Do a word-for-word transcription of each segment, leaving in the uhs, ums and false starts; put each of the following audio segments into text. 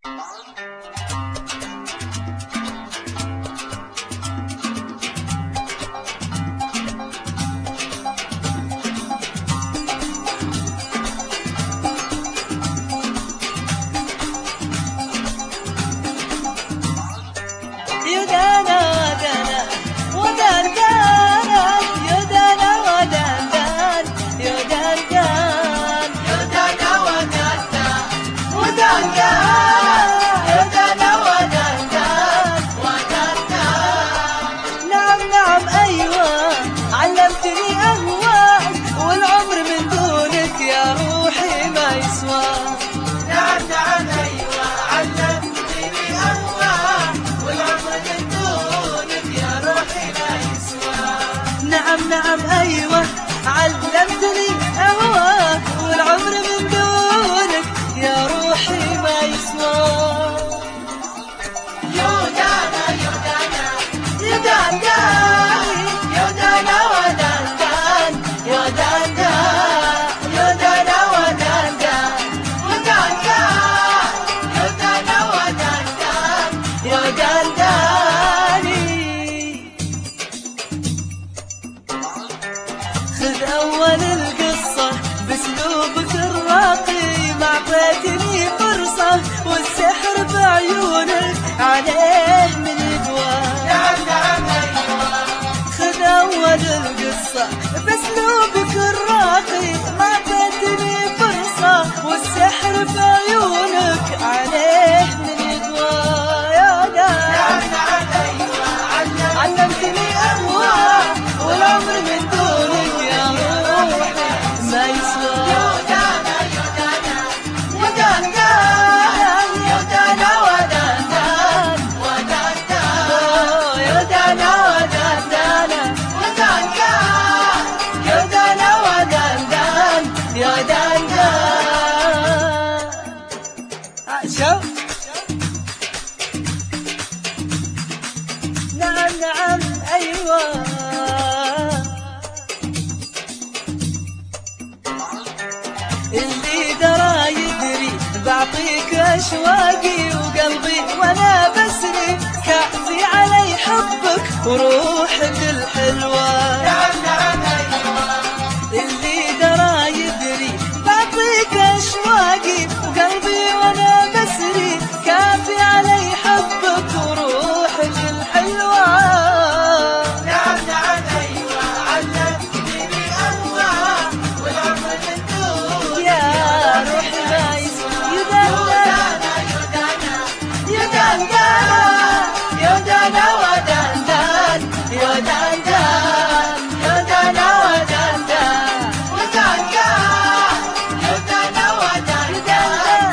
نعم نعم أيوة علمتني أهواك والعمر من دونك يا روحي ما يسوى. يودانا يودانا يودانا يودانا ودندان يودانا يودانا ودندان ودندان يودانا ودندان يوداني. خذ أول القصة بأسلوبك الراقي، ما عطيتني فرصة والسحر بعيونك عليه من يقوى. نعم نعم أيوة. خذ أول القصة بأسلوبك الراقي، ما عطيتني فرصة والسحر بعيونك عليه من يقوى. يا نعم نعم أيوة علمتني أهواك والعمر من دونك يا روحي ما يسوى. يودانا يودانا يودانا يودانا ودندان ودندان يودانا ودندانا ودندان يودانا ودندان يودانا. شوف نعم نعم أيوة. اللي درى يدري بعطيك أشواقي وقلبي وأنا بسري، كافي علي حبك وروحك الحلوة. نعم نعم أيوة. اللي درى يدري بعطيك أشواقي وقلبي وأنا بسري، كافي علي حبك وروحك الحلوة. نعم نعم أيوة علمتني أهواك والعمر من دونك يا روحي ما يسوى. يودانا يودانا يودانا يودانا ودندان يودانا يودانا ودندان ودندان يودانا ودندان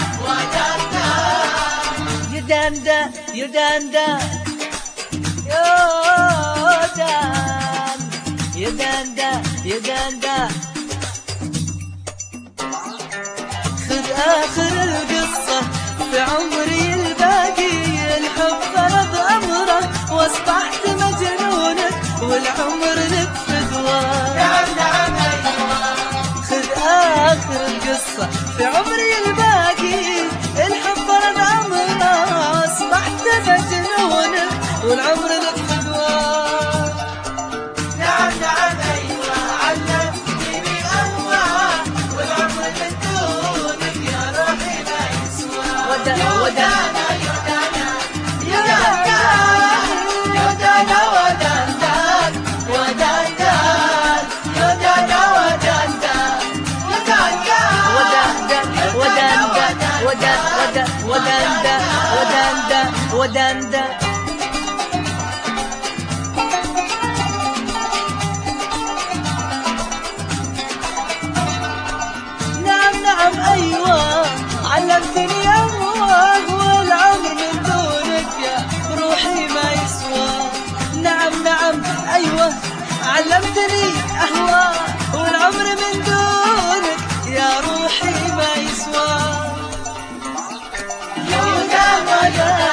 ودندان يودانا يودانا يودان يودانا يودانا. خذ آخر القصة في عمري الباقي، الحب فرض أمره واصبحت مجنونك والعمر لك فدوى. نعم نعم أيوة. خذ آخر القصة في عمري الباقي، الحب فرض أمره واصبحت مجنونك والعمر لك فدوى. نعم نعم أيوة علمتني أهواك والعمر من دونك يا روحي ما يسوى. يودانا يودانا يودانا يودانا ودندان ودندان يودانا ودندان ودندان ودندان ودندان ودندان ودندان ودندان. نعم نعم أيوة علمتني أهواك والعمر من دونك يا روحي ما يسوى. نعم نعم أيوة علمتني أهواك والعمر من دونك يا روحي ما يسوى. يودانا